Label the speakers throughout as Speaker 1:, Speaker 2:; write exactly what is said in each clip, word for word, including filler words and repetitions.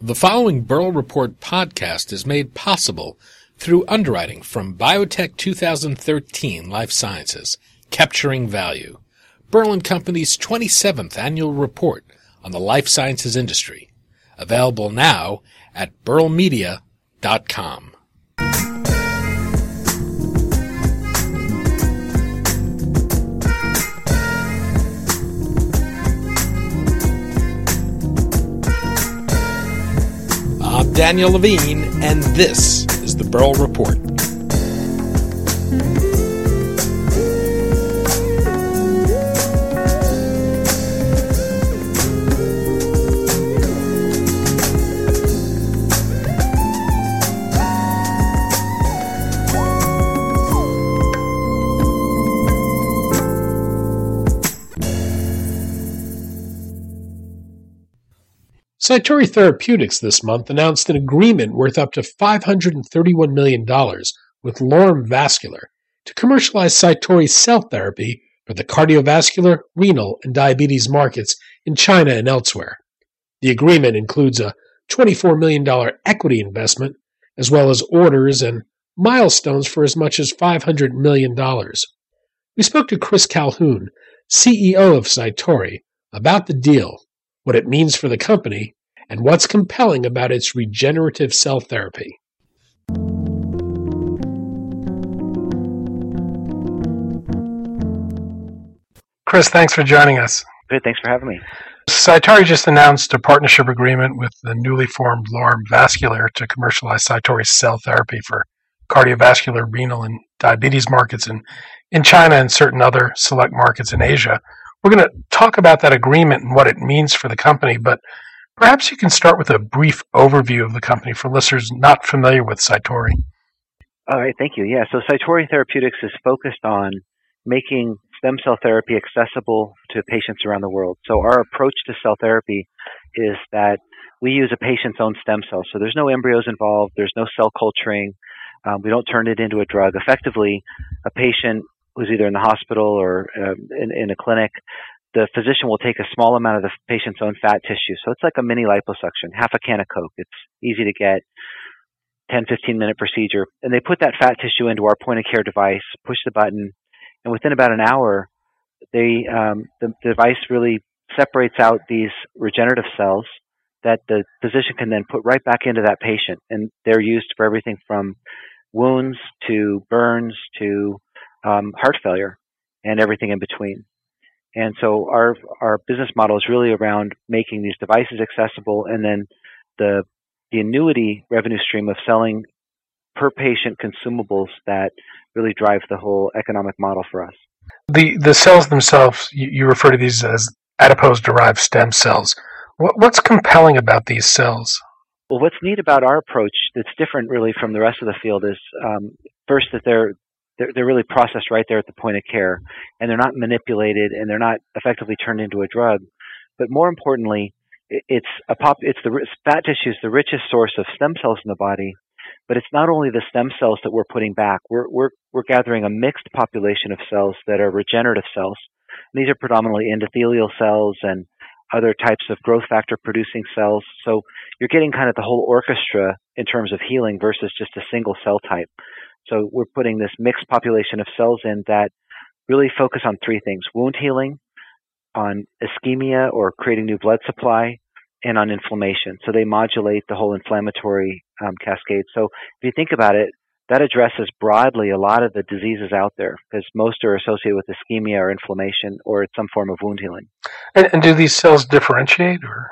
Speaker 1: The following Burl Report podcast is made possible through underwriting from Biotech twenty thirteen Life Sciences, Capturing Value, Burl and Company's twenty-seventh annual report on the life sciences industry, available now at burl media dot com. I'm Daniel Levine, and this is the Burl Report. Cytori Therapeutics this month announced an agreement worth up to five hundred thirty-one million dollars with Lorem Vascular to commercialize Cytori's cell therapy for the cardiovascular, renal, and diabetes markets in China and elsewhere. The agreement includes a twenty-four million dollars equity investment, as well as orders and milestones for as much as five hundred million dollars. We spoke to Chris Calhoun, C E O of Cytori, about the deal, what it means for the company, and what's compelling about its regenerative cell therapy. Chris, thanks for joining us.
Speaker 2: Good, thanks for having me.
Speaker 1: Cytori just announced a partnership agreement with the newly formed Lorem Vascular to commercialize Cytori's cell therapy for cardiovascular, renal, and diabetes markets in, in China and certain other select markets in Asia. We're going to talk about that agreement and what it means for the company, but perhaps you can start with a brief overview of the company for listeners not familiar with Cytori.
Speaker 2: All right, thank you. Yeah, so Cytori Therapeutics is focused on making stem cell therapy accessible to patients around the world. So our approach to cell therapy is that we use a patient's own stem cells. So there's no embryos involved, there's no cell culturing, um, we don't turn it into a drug. Effectively, a patient who's either in the hospital or uh, in, in a clinic, the physician will take a small amount of the patient's own fat tissue. So it's like a mini liposuction, half a can of Coke. It's easy to get, ten, fifteen minute procedure. And they put that fat tissue into our point of care device, push the button, and within about an hour, they, um, the, the device really separates out these regenerative cells that the physician can then put right back into that patient. And they're used for everything from wounds to burns to um, heart failure and everything in between. And so our our business model is really around making these devices accessible, and then the the annuity revenue stream of selling per patient consumables that really drive the whole economic model for us.
Speaker 1: The the cells themselves, you, you refer to these as adipose-derived stem cells. What, what's compelling about these cells?
Speaker 2: Well, what's neat about our approach that's different really from the rest of the field is um, first that they're They're, they're really processed right there at the point of care, and they're not manipulated, and they're not effectively turned into a drug. But more importantly, it's a pop. It's the fat tissue is the richest source of stem cells in the body. But it's not only the stem cells that we're putting back. We're we're we're gathering a mixed population of cells that are regenerative cells. And these are predominantly endothelial cells and other types of growth factor producing cells. So you're getting kind of the whole orchestra in terms of healing versus just a single cell type. So we're putting this mixed population of cells in that really focus on three things: wound healing, on ischemia or creating new blood supply, and on inflammation. So they modulate the whole inflammatory um, cascade. So if you think about it, that addresses broadly a lot of the diseases out there, because most are associated with ischemia or inflammation or some form of wound healing.
Speaker 1: And, and do these cells differentiate, or?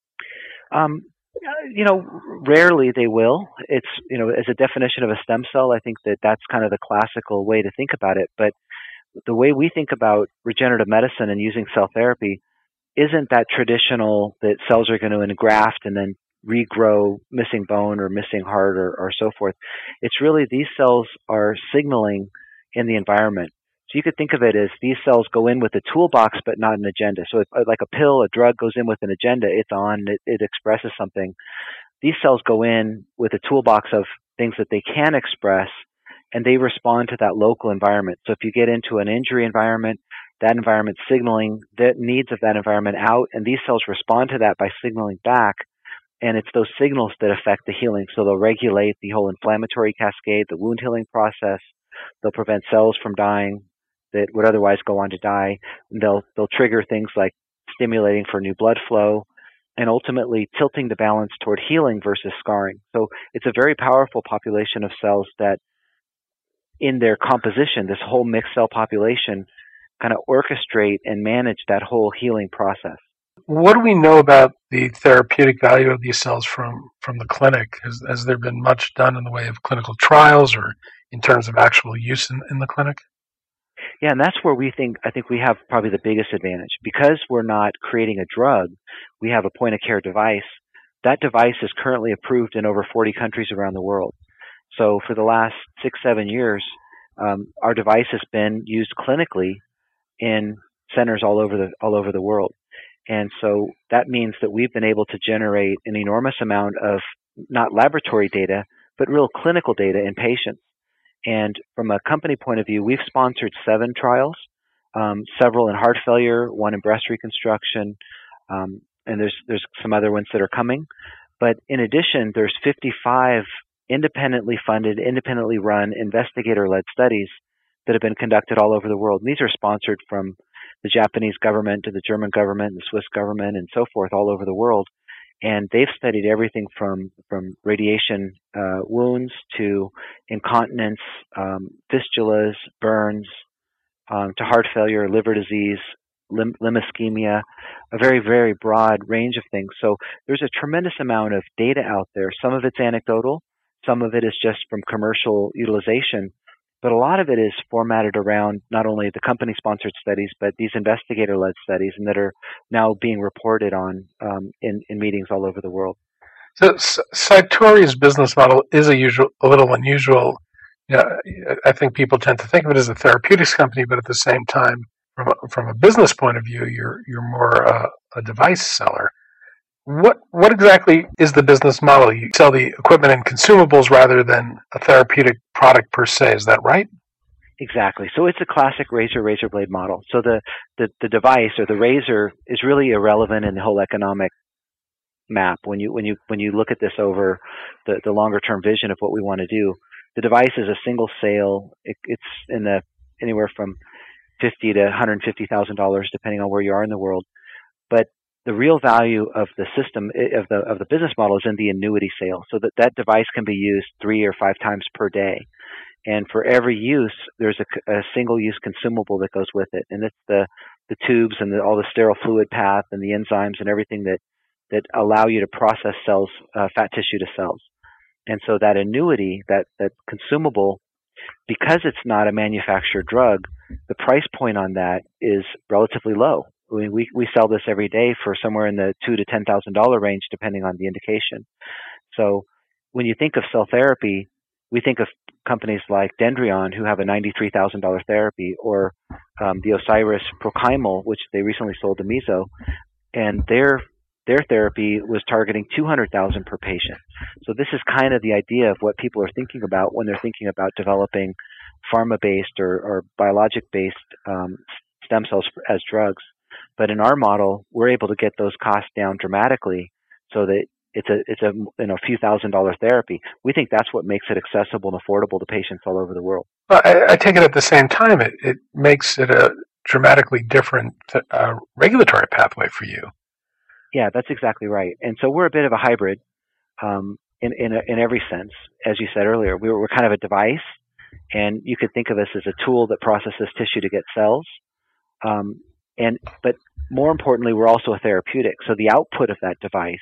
Speaker 2: Um, You know, rarely they will. It's, you know, as a definition of a stem cell, I think that that's kind of the classical way to think about it. But the way we think about regenerative medicine and using cell therapy isn't that traditional that cells are going to engraft and then regrow missing bone or missing heart or, or so forth. It's really these cells are signaling in the environment. So you could think of it as these cells go in with a toolbox, but not an agenda. So if, like a pill, a drug goes in with an agenda, it's on, it, it expresses something. These cells go in with a toolbox of things that they can express, and they respond to that local environment. So if you get into an injury environment, that environment signaling the needs of that environment out, and these cells respond to that by signaling back. And it's those signals that affect the healing. So they'll regulate the whole inflammatory cascade, the wound healing process. They'll prevent cells from dying that would otherwise go on to die. They'll they'll trigger things like stimulating for new blood flow, and ultimately tilting the balance toward healing versus scarring. So it's a very powerful population of cells that, in their composition, this whole mixed cell population, kind of orchestrate and manage that whole healing process.
Speaker 1: What do we know about the therapeutic value of these cells from, from the clinic? Has, has there been much done in the way of clinical trials or in terms of actual use in, in the clinic?
Speaker 2: Yeah, and that's where we think, I think we have probably the biggest advantage. Because we're not creating a drug, we have a point-of-care device. That device is currently approved in over forty countries around the world. So for the last six, seven years, um, our device has been used clinically in centers all over the all over the world. And so that means that we've been able to generate an enormous amount of not laboratory data, but real clinical data in patients. And from a company point of view, we've sponsored seven trials, um, several in heart failure, one in breast reconstruction, um, and there's there's some other ones that are coming. But in addition, there's fifty-five independently funded, independently run, investigator-led studies that have been conducted all over the world. And these are sponsored from the Japanese government to the German government, the Swiss government, and so forth all over the world. And they've studied everything from, from radiation uh, wounds to incontinence, um, fistulas, burns, um, to heart failure, liver disease, lim- limb ischemia, a very, very broad range of things. So there's a tremendous amount of data out there. Some of it's anecdotal. Some of it is just from commercial utilization. But a lot of it is formatted around not only the company-sponsored studies, but these investigator-led studies, and that are now being reported on um, in, in meetings all over the world.
Speaker 1: So Cytori's business model is a, usual, a little unusual. You know, I think people tend to think of it as a therapeutics company, but at the same time, from a, from a business point of view, you're you're more uh, a device seller. What what exactly is the business model? You sell the equipment and consumables rather than a therapeutic product per se. Is that right?
Speaker 2: Exactly. So it's a classic razor razor blade model. So the, the, the device or the razor is really irrelevant in the whole economic map. When you when you when you look at this over the, the longer term vision of what we want to do, the device is a single sale. It, it's in the anywhere from fifty to one hundred fifty thousand dollars, depending on where you are in the world. But the real value of the system, of the of the business model, is in the annuity sale, so that that device can be used three or five times per day. And for every use, there's a, a single-use consumable that goes with it, and it's the the tubes and the, all the sterile fluid path and the enzymes and everything that that allow you to process cells, uh, fat tissue to cells. And so that annuity, that that consumable, because it's not a manufactured drug, the price point on that is relatively low. We, we we sell this every day for somewhere in the two to ten thousand dollar range, depending on the indication. So when you think of cell therapy, we think of companies like Dendreon, who have a ninety-three thousand dollar therapy, or um, the Osiris Prochymal, which they recently sold to Meso, and their their therapy was targeting two hundred thousand per patient. So this is kind of the idea of what people are thinking about when they're thinking about developing pharma-based or, or biologic-based um, stem cells as drugs. But in our model, we're able to get those costs down dramatically, so that it's a it's a you know few thousand dollar therapy. We think that's what makes it accessible and affordable to patients all over the world.
Speaker 1: Well, I, I take it at the same time, it, it makes it a dramatically different uh, regulatory pathway for you.
Speaker 2: Yeah, that's exactly right. And so we're a bit of a hybrid um, in in, a, in every sense. As you said earlier, we we're, we're kind of a device, and you could think of us as a tool that processes tissue to get cells. Um, and but more importantly, we're also a therapeutic. So the output of that device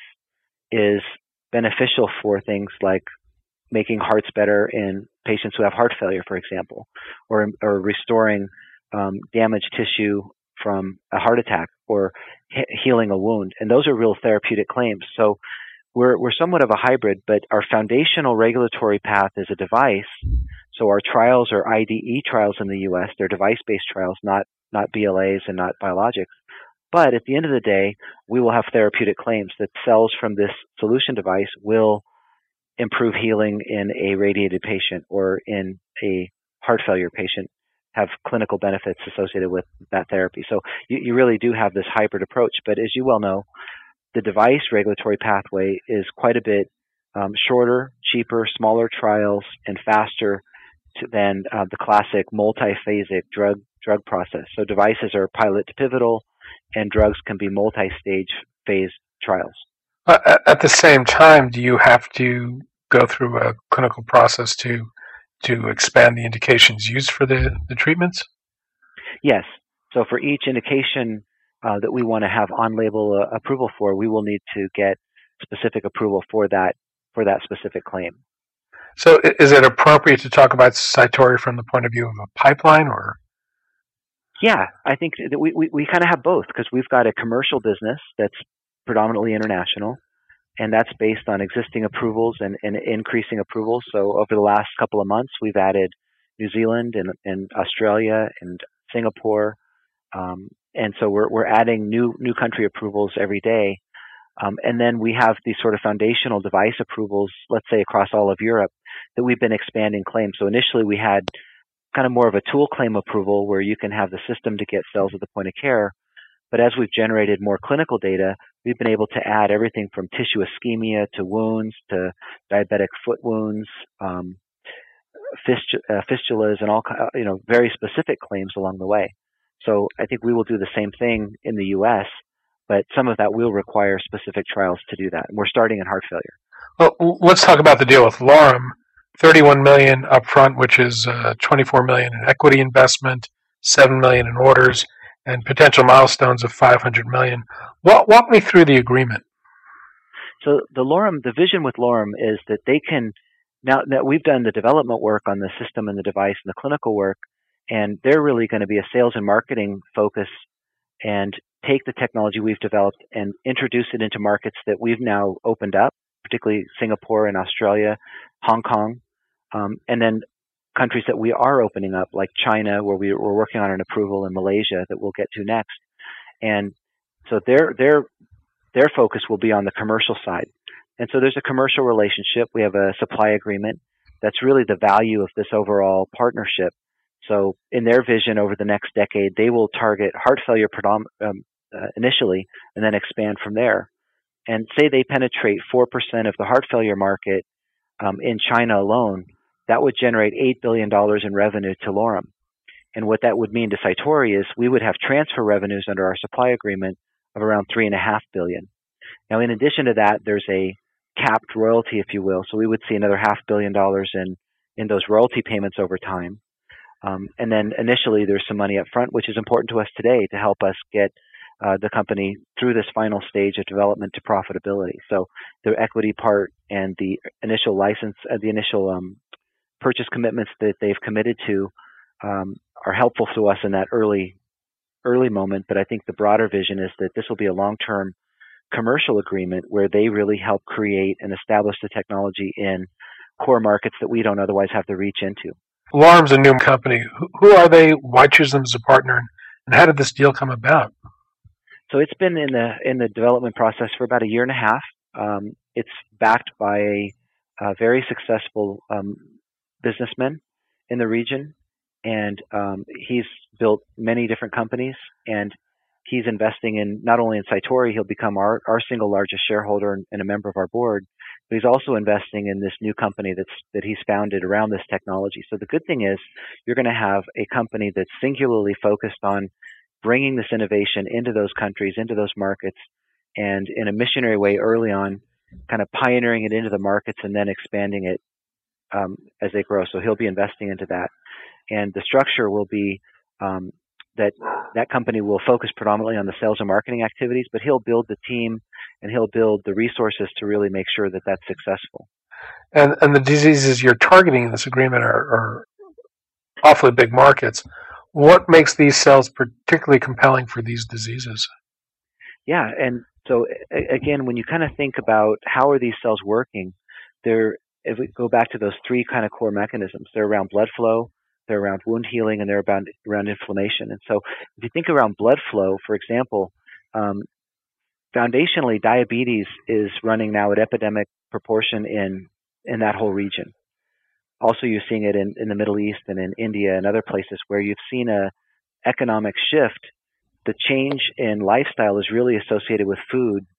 Speaker 2: is beneficial for things like making hearts better in patients who have heart failure, for example, or or restoring um, damaged tissue from a heart attack, or he- healing a wound. And those are real therapeutic claims. So we're we're somewhat of a hybrid, but our foundational regulatory path is a device. So our trials are I D E trials in the U S. They're device-based trials, not not B L As and not biologics. But at the end of the day, we will have therapeutic claims that cells from this solution device will improve healing in a radiated patient, or in a heart failure patient, have clinical benefits associated with that therapy. So you, you really do have this hybrid approach. But as you well know, the device regulatory pathway is quite a bit um, shorter, cheaper, smaller trials, and faster to, than uh, the classic multi-phasic drug drug process. So devices are pilot to pivotal, and drugs can be multi-stage phase trials.
Speaker 1: Uh, at the same time, do you have to go through a clinical process to to expand the indications used for the, the treatments?
Speaker 2: Yes. So for each indication uh, that we want to have on-label uh, approval for, we will need to get specific approval for that for that specific claim.
Speaker 1: So is it appropriate to talk about Cytori from the point of view of a pipeline, or?
Speaker 2: Yeah, I think that we, we, we kind of have both, because we've got a commercial business that's predominantly international, and that's based on existing approvals and, and increasing approvals. So over the last couple of months, we've added New Zealand and, and Australia and Singapore, um, and so we're we're adding new new country approvals every day. Um, and then we have these sort of foundational device approvals, let's say across all of Europe, that we've been expanding claims. So initially we had kind of more of a tool claim approval where you can have the system to get cells at the point of care. But as we've generated more clinical data, we've been able to add everything from tissue ischemia to wounds to diabetic foot wounds, um, fist- uh, fistulas, and all you know very specific claims along the way. So I think we will do the same thing in the U S, but some of that will require specific trials to do that. And we're starting in heart failure.
Speaker 1: Well, let's talk about the deal with Lorem. thirty-one million dollars upfront, which is uh, twenty-four million dollars in equity investment, seven million dollars in orders, and potential milestones of five hundred million dollars. Walk, walk me through the agreement.
Speaker 2: So the Lorem, the vision with Lorem is that they can, now that we've done the development work on the system and the device and the clinical work, and they're really going to be a sales and marketing focus and take the technology we've developed and introduce it into markets that we've now opened up, particularly Singapore and Australia, Hong Kong, um, and then countries that we are opening up, like China, where we, we're working on an approval, in Malaysia that we'll get to next. And so their their their focus will be on the commercial side. And so there's a commercial relationship. We have a supply agreement. That's really the value of this overall partnership. So in their vision over the next decade, they will target heart failure predom- um, uh, initially and then expand from there. And say they penetrate four percent of the heart failure market um, in China alone, that would generate eight billion dollars in revenue to Lorem. And what that would mean to Cytori is we would have transfer revenues under our supply agreement of around three point five billion dollars. Now, in addition to that, there's a capped royalty, if you will. So we would see another half billion dollars in, in those royalty payments over time. Um, and then initially there's some money up front, which is important to us today to help us get uh, the company through this final stage of development to profitability. So the equity part and the initial license, uh, the initial um, purchase commitments that they've committed to um, are helpful to us in that early early moment. But I think the broader vision is that this will be a long-term commercial agreement where they really help create and establish the technology in core markets that we don't otherwise have the reach into.
Speaker 1: Lorem's a new company. Who are they? Why choose them as a partner? And how did this deal come about?
Speaker 2: So it's been in the in the development process for about a year and a half. Um, it's backed by a, a very successful um, businessman in the region, and um, he's built many different companies, and he's investing in not only in Cytori, he'll become our, our single largest shareholder and, and a member of our board, but he's also investing in this new company that's that he's founded around this technology. So the good thing is you're going to have a company that's singularly focused on bringing this innovation into those countries, into those markets, and in a missionary way early on, kind of pioneering it into the markets and then expanding it um, as they grow. So he'll be investing into that. And the structure will be um, that that company will focus predominantly on the sales and marketing activities, but he'll build the team and he'll build the resources to really make sure that that's successful.
Speaker 1: And and the diseases you're targeting in this agreement are, are awfully big markets. What makes these cells particularly compelling for these diseases?
Speaker 2: Yeah, and so again, when you kind of think about how are these cells working, they're, if we go back to those three kind of core mechanisms, they're around blood flow, they're around wound healing, and they're around, around inflammation. And so if you think around blood flow, for example, um, foundationally, diabetes is running now at epidemic proportion in, in that whole region. Also, you're seeing it in, in the Middle East and in India and other places where you've seen a economic shift. The change in lifestyle is really associated with food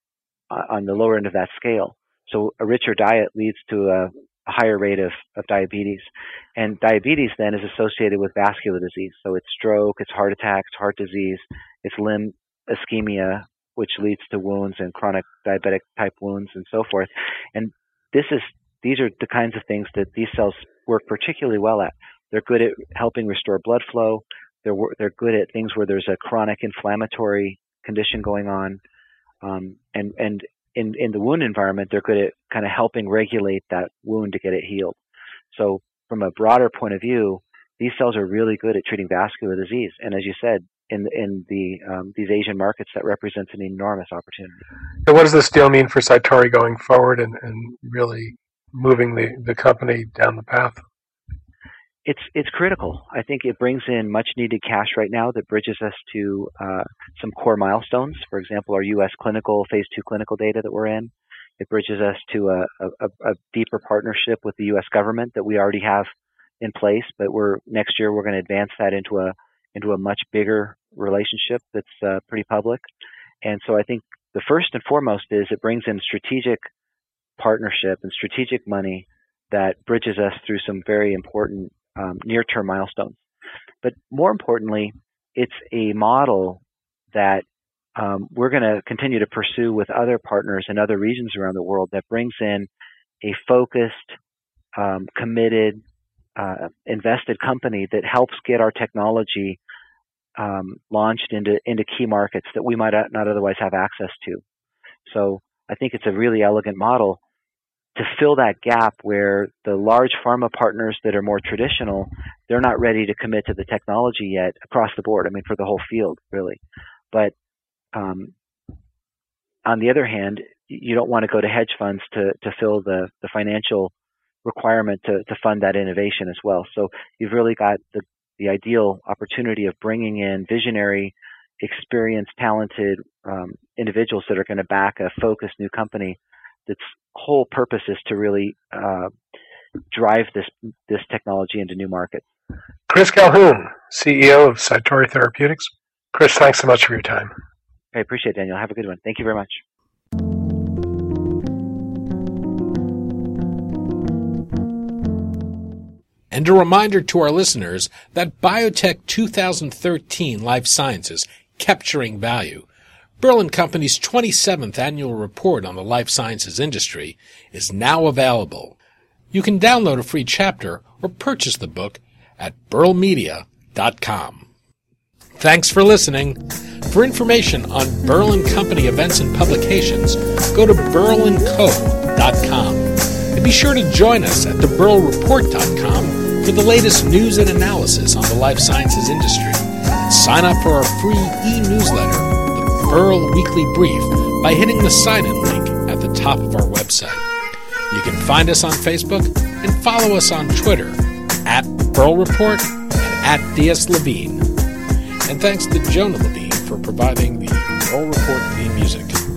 Speaker 2: on the lower end of that scale. So a richer diet leads to a, a higher rate of, of diabetes. And diabetes then is associated with vascular disease. So it's stroke, it's heart attacks, heart disease, it's limb ischemia, which leads to wounds and chronic diabetic type wounds and so forth. And this is these are the kinds of things that these cells work particularly well at. They're good at helping restore blood flow. They're they're good at things where there's a chronic inflammatory condition going on. Um, and and in, in the wound environment, they're good at kind of helping regulate that wound to get it healed. So from a broader point of view, these cells are really good at treating vascular disease. And as you said, in in the um, these Asian markets, that represents an enormous opportunity.
Speaker 1: So what does this deal mean for Cytori going forward and, and really moving the, the company down the path?
Speaker 2: It's it's critical. I think it brings in much needed cash right now that bridges us to uh, some core milestones. For example, our U S clinical phase two clinical data that we're in. It bridges us to a, a, a deeper partnership with the U S government that we already have in place. But we're next year we're going to advance that into a into a much bigger relationship that's uh, pretty public. And so I think the first and foremost is it brings in strategic partnership and strategic money that bridges us through some very important Um, near-term milestones. But more importantly, it's a model that um, we're going to continue to pursue with other partners in other regions around the world that brings in a focused, um, committed, uh, invested company that helps get our technology um, launched into, into key markets that we might not otherwise have access to. So I think it's a really elegant model to fill that gap where the large pharma partners that are more traditional, they're not ready to commit to the technology yet across the board. I mean, for the whole field, really. But um, on the other hand, you don't want to go to hedge funds to, to fill the, the financial requirement to, to fund that innovation as well. So you've really got the, the ideal opportunity of bringing in visionary, experienced, talented um, individuals that are going to back a focused new company that's whole purpose is to really uh, drive this this technology into new markets.
Speaker 1: Chris Calhoun, C E O of Cytori Therapeutics. Chris, thanks so much for your time.
Speaker 2: I appreciate it, Daniel. Have a good one. Thank you very much.
Speaker 3: And a reminder to our listeners that Biotech twenty thirteen Life Sciences, Capturing Value, Berlin Company's twenty-seventh annual report on the life sciences industry, is now available. You can download a free chapter or purchase the book at burl media dot com. Thanks for listening. For information on Berlin Company events and publications, go to berlin co dot com. And be sure to join us at the burl report dot com for the latest news and analysis on the life sciences industry. And sign up for our free e-newsletter, Burl Weekly Brief, by hitting the sign-in link at the top of our website. You can find us on Facebook and follow us on Twitter at Burl Report and at D S Levine. And thanks to Jonah Levine for providing the Burl Report theme music.